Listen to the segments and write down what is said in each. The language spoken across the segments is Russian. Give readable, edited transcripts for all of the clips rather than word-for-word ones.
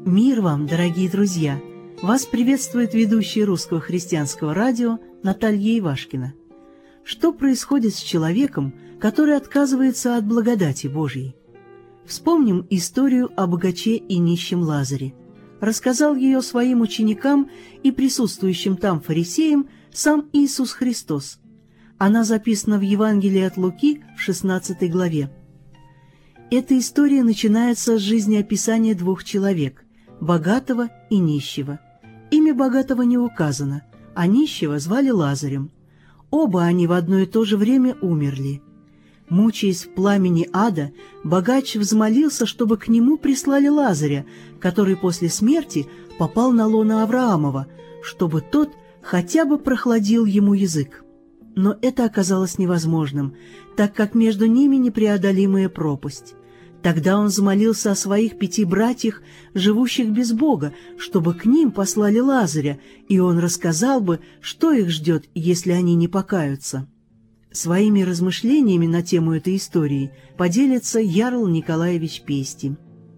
Мир вам, дорогие друзья! Вас приветствует ведущая Русского христианского радио Наталья Ивашкина. Что происходит с человеком, который отказывается от благодати Божьей? Вспомним историю о богаче и нищем Лазаре. Рассказал ее своим ученикам и присутствующим там фарисеям сам Иисус Христос. Она записана в Евангелии от Луки в 16 главе. Эта история начинается с жизнеописания двух человек – богатого и нищего. Имя богатого не указано, а нищего звали Лазарем. Оба они в одно и то же время умерли. Мучаясь в пламени ада, богач взмолился, чтобы к нему прислали Лазаря, который после смерти попал на лоно Авраамова, чтобы тот хотя бы прохладил ему язык. Но это оказалось невозможным, так как между ними непреодолимая пропасть. Тогда он взмолился о своих 5 братьях, живущих без Бога, чтобы к ним послали Лазаря, и он рассказал бы, что их ждет, если они не покаются. Своими размышлениями на тему этой истории поделится Ярл Николаевич Пести.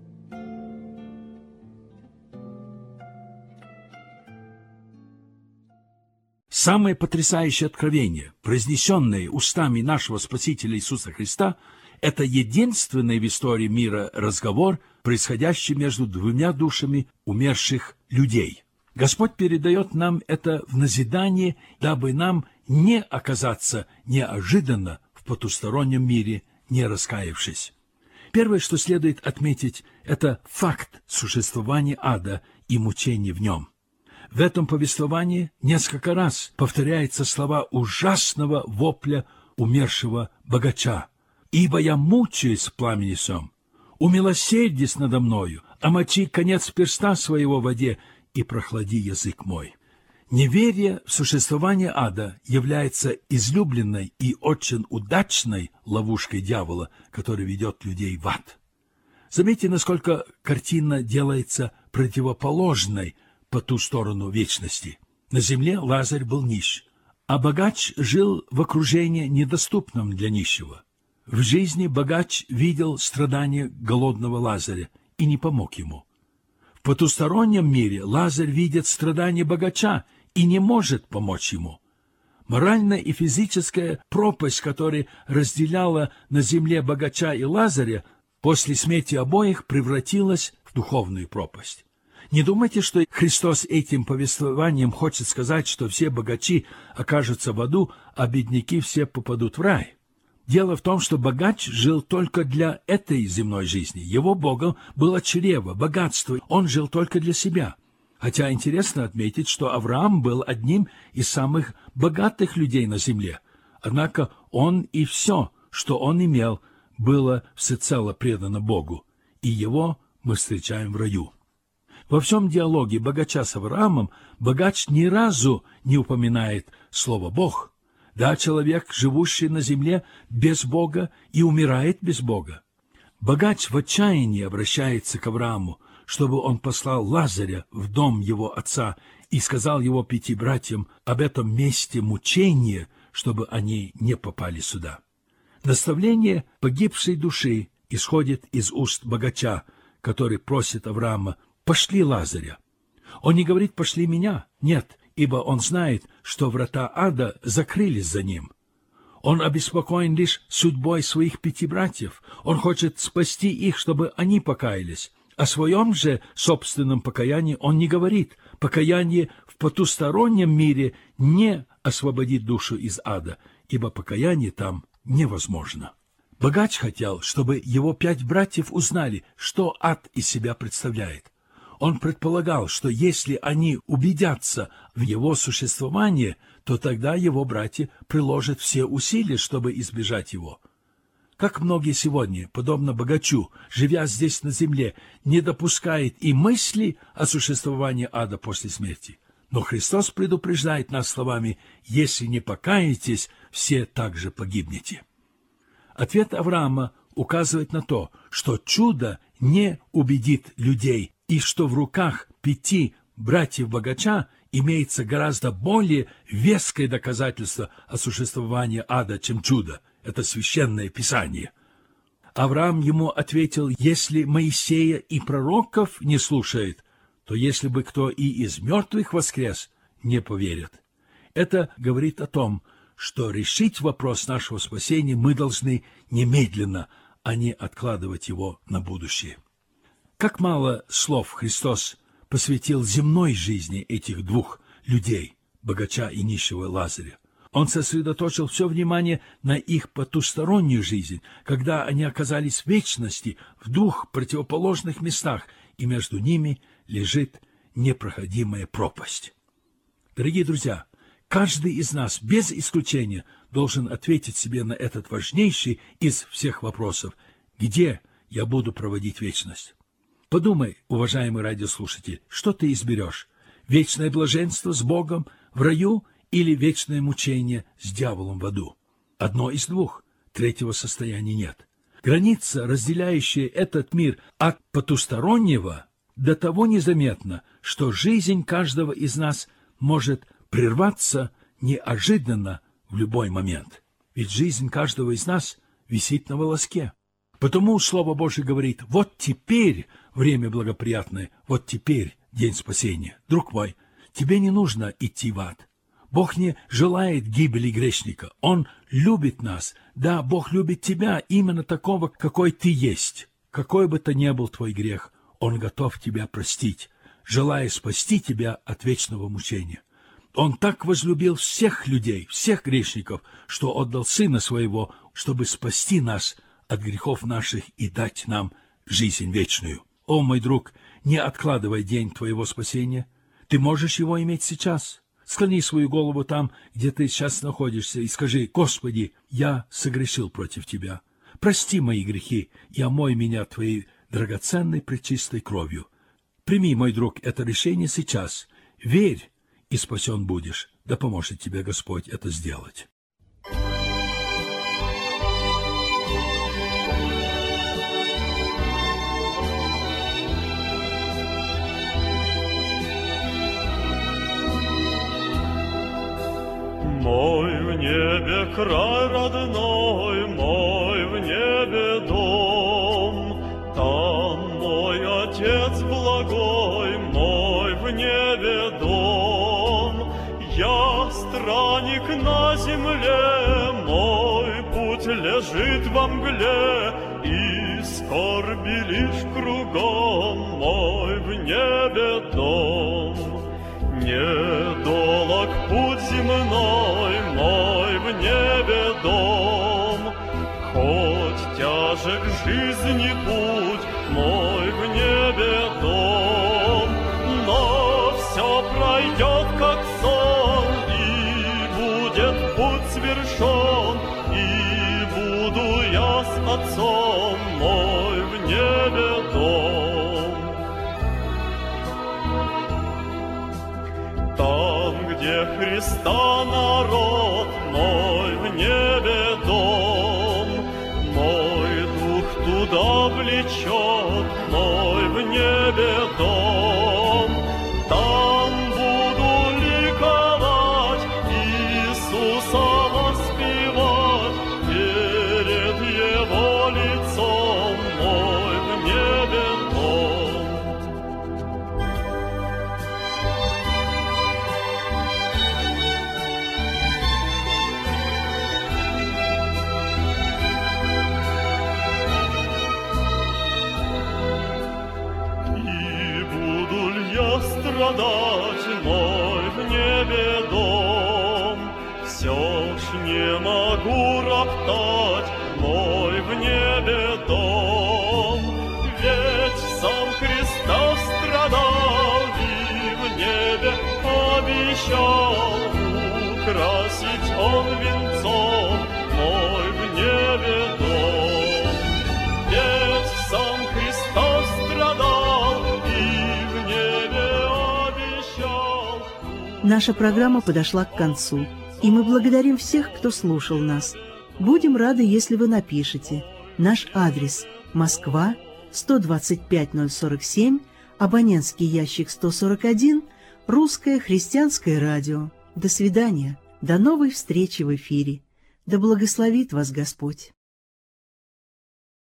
Самое потрясающее откровение, произнесенное устами нашего Спасителя Иисуса Христа, это единственный в истории мира разговор, происходящий между двумя душами умерших людей. Господь передает нам это в назидание, дабы нам не оказаться неожиданно в потустороннем мире, не раскаявшись. Первое, что следует отметить, это факт существования ада и мучений в нем. В этом повествовании несколько раз повторяются слова ужасного вопля умершего богача. «Ибо я мучаюсь в пламени сем, умилосердись надо мною, омочи конец перста своего в воде и прохлади язык мой». Неверие в существование ада является излюбленной и очень удачной ловушкой дьявола, который ведет людей в ад. Заметьте, насколько картина делается противоположной по ту сторону вечности. На земле Лазарь был нищ, а богач жил в окружении, недоступном для нищего. В жизни богач видел страдания голодного Лазаря и не помог ему. В потустороннем мире Лазарь видит страдания богача и не может помочь ему. Моральная и физическая пропасть, которая разделяла на земле богача и Лазаря, после смерти обоих превратилась в духовную пропасть. Не думайте, что Христос этим повествованием хочет сказать, что все богачи окажутся в аду, а бедняки все попадут в рай. Дело в том, что богач жил только для этой земной жизни. Его богом было чрево, богатство. Он жил только для себя. Хотя интересно отметить, что Авраам был одним из самых богатых людей на земле. Однако он и все, что он имел, было всецело предано Богу. И его мы встречаем в раю. Во всем диалоге богача с Авраамом богач ни разу не упоминает слово «Бог». Да, человек, живущий на земле без Бога, и умирает без Бога. Богач в отчаянии обращается к Аврааму, чтобы он послал Лазаря в дом его отца и сказал его 5 братьям об этом месте мучения, чтобы они не попали сюда. Наставление погибшей души исходит из уст богача, который просит Авраама: «Пошли Лазаря». Он не говорит «пошли меня», нет, ибо он знает, что врата ада закрылись за ним. Он обеспокоен лишь судьбой своих 5 братьев. Он хочет спасти их, чтобы они покаялись. О своем же собственном покаянии он не говорит. Покаяние в потустороннем мире не освободит душу из ада, ибо покаяние там невозможно. Богач хотел, чтобы его 5 братьев узнали, что ад из себя представляет. Он предполагал, что если они убедятся в его существовании, то тогда его братья приложат все усилия, чтобы избежать его. Как многие сегодня, подобно богачу, живя здесь на земле, не допускают и мысли о существовании ада после смерти. Но Христос предупреждает нас словами: «Если не покаетесь, все также погибнете». Ответ Авраама указывает на то, что чудо не убедит людей, и что в руках 5 братьев богача имеется гораздо более веское доказательство о существовании ада, чем чудо. Это священное писание. Авраам ему ответил: «Если Моисея и пророков не слушает, то если бы кто и из мертвых воскрес, не поверят». Это говорит о том, что решить вопрос нашего спасения мы должны немедленно, а не откладывать его на будущее. Как мало слов Христос посвятил земной жизни этих двух людей, богача и нищего Лазаря. Он сосредоточил все внимание на их потустороннюю жизнь, когда они оказались в вечности, в двух противоположных местах, и между ними лежит непроходимая пропасть. Дорогие друзья, каждый из нас, без исключения, должен ответить себе на этот важнейший из всех вопросов: где я буду проводить вечность? Подумай, уважаемый радиослушатель, что ты изберешь? Вечное блаженство с Богом в раю или вечное мучение с дьяволом в аду? Одно из двух, третьего состояния нет. Граница, разделяющая этот мир от потустороннего, до того незаметна, что жизнь каждого из нас может прерваться неожиданно в любой момент. Ведь жизнь каждого из нас висит на волоске. Потому Слово Божие говорит: вот теперь время благоприятное, вот теперь день спасения. Друг мой, тебе не нужно идти в ад. Бог не желает гибели грешника. Он любит нас. Да, Бог любит тебя именно такого, какой ты есть. Какой бы то ни был твой грех, Он готов тебя простить, желая спасти тебя от вечного мучения. Он так возлюбил всех людей, всех грешников, что отдал Сына Своего, чтобы спасти нас от грехов наших и дать нам жизнь вечную. О, мой друг, не откладывай день твоего спасения. Ты можешь его иметь сейчас. Склони свою голову там, где ты сейчас находишься, и скажи: «Господи, я согрешил против Тебя. Прости мои грехи и омой меня Твоей драгоценной пречистой кровью». Прими, мой друг, это решение сейчас. Верь, и спасен будешь. Да поможет тебе Господь это сделать. Мой в небе край родной, мой в небе дом, там мой Отец благой, мой в небе дом. Я странник на земле, мой путь лежит во мгле, и скорби лишь кругом, мой в небе дом. Недолог путь земной, мой в небе дом, хоть тяжек жизни путь, мой в небе дом, но все пройдет как сон, и будет путь свершен, и буду я с Отцом, мой в небе дом. Там, где Христа народ, мой в небе дом, мой дух туда влечет, мой в небе дом. Там буду ликовать, Иисуса воспевать, перед Его лицом, мой в небе дом. Страдать, мой в небе дом, все ж не могу роптать, мой в небе дом. Ведь сам Христос страдал и в небе обещал украсить Он венцом, мой в небе дом. Ведь сам Христос страдал и в небе обещал. Наша программа подошла к концу, и мы благодарим всех, кто слушал нас. Будем рады, если вы напишете. Наш адрес: Москва, 125-047, абонентский ящик 141, Русское христианское радио. До свидания. До новой встречи в эфире. Да благословит вас Господь.